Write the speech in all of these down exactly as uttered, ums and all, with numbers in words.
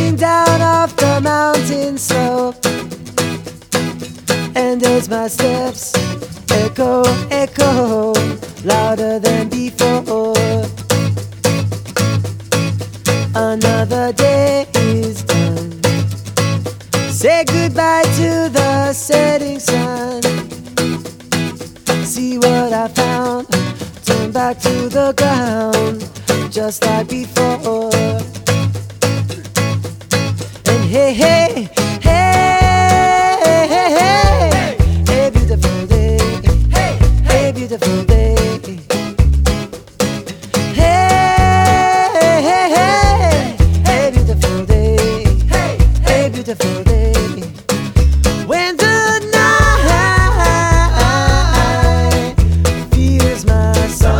Coming down off the mountain slope, and as my steps echo, echo louder than before, another day is done. Say goodbye to the setting sun. See what I found, turn back to the ground, just like before. And hey, hey, hey, hey, hey, hey, hey, beautiful day, hey, hey, beautiful day. Hey, hey, hey, hey, beautiful day, hey, hey, beautiful day. When the night feels my soul,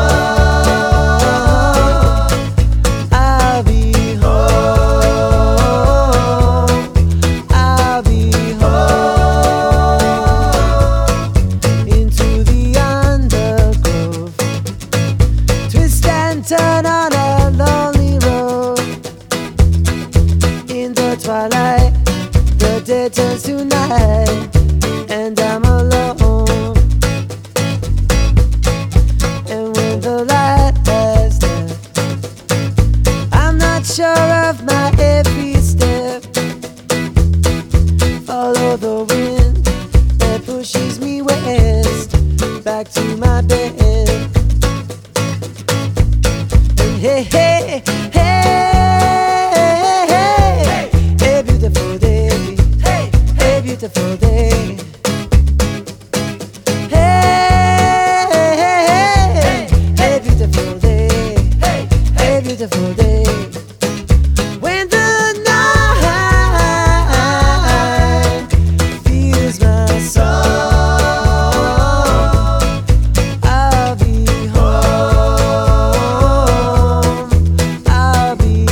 I'll be home, I'll be home, into the undergrowth, twist and turn on a lonely road. In the twilight, the day turns to night, and I'm alone. And when the light has left, I'm not sure of my every step. Follow the wind that pushes me west, back to my bed. And hey, hey, hey, hey, hey, beautiful day, hey, hey, beautiful day. Hey, hey, hey, hey, beautiful day, hey, hey, beautiful day. When the night feels my soul, I'll be home, I'll be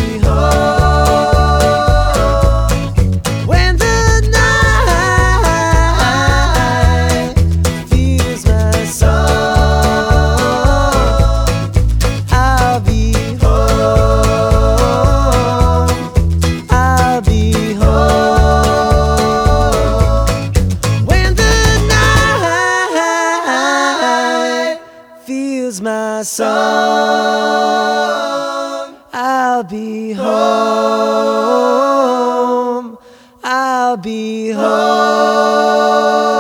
home. When the night feels my soul, I'll be home, I'll be home. When the night feels my soul, I'll be home, I'll be home.